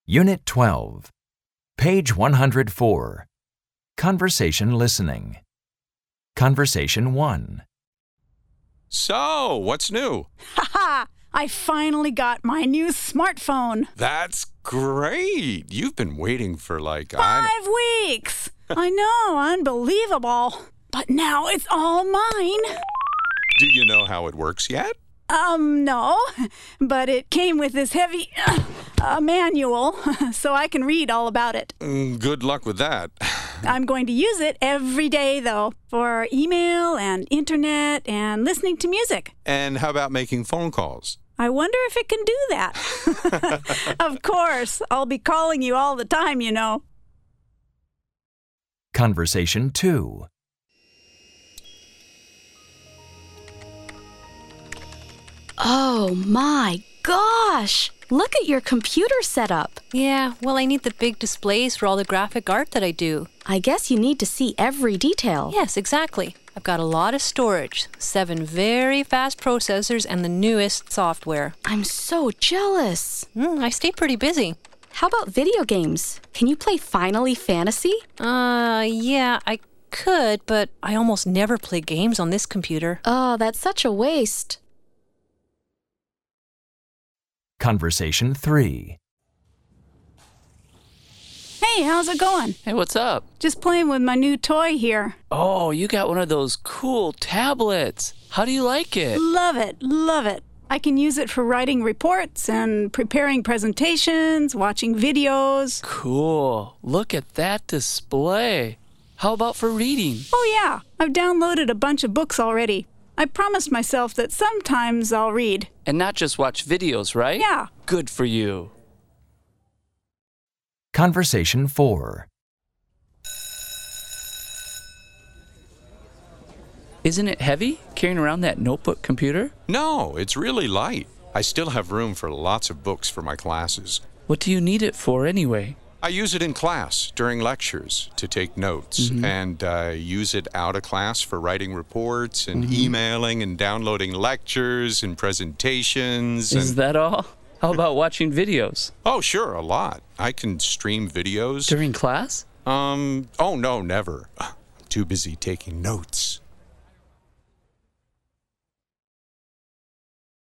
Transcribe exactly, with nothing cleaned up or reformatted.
Unit twelve, page one hundred four. Conversation listening. Conversation one. So, what's new? Ha ha! I finally got my new smartphone. That's great. You've been waiting for like... Five I... weeks! I know, unbelievable. But now it's all mine. Do you know how it works yet? Um, no. But it came with this heavy uh, uh, manual, so I can read all about it. Mm, good luck with that. I'm going to use it every day, though, for email and internet and listening to music. And how about making phone calls? I wonder if it can do that. Of course. I'll be calling you all the time, you know. Conversation two. Oh my gosh! Look at your computer setup. Yeah, well, I need the big displays for all the graphic art that I do. I guess you need to see every detail. Yes, exactly. I've got a lot of storage, seven very fast processors, and the newest software. I'm so jealous. Mm, I stay pretty busy. How about video games? Can you play Final Fantasy? Uh, yeah, I could, but I almost never play games on this computer. Oh, that's such a waste. Conversation three. Hey, how's it going? Hey, what's up? Just playing with my new toy here. Oh, you got one of those cool tablets. How do you like it? Love it, love it. I can use it for writing reports and preparing presentations, watching videos. Cool. Look at that display. How about for reading? Oh, yeah. I've downloaded a bunch of books already. I promised myself that sometimes I'll read. And not just watch videos, right? Yeah. Good for you. Conversation four. Isn't it heavy, carrying around that notebook computer? No, it's really light. I still have room for lots of books for my classes. What do you need it for anyway? I use it in class during lectures to take notes, Mm-hmm. and uh, use it out of class for writing reports and Mm-hmm. emailing and downloading lectures and presentations. Is and... that all? How about watching videos? Oh, sure, a lot. I can stream videos. During class? Um, oh, no, never. I'm too busy taking notes.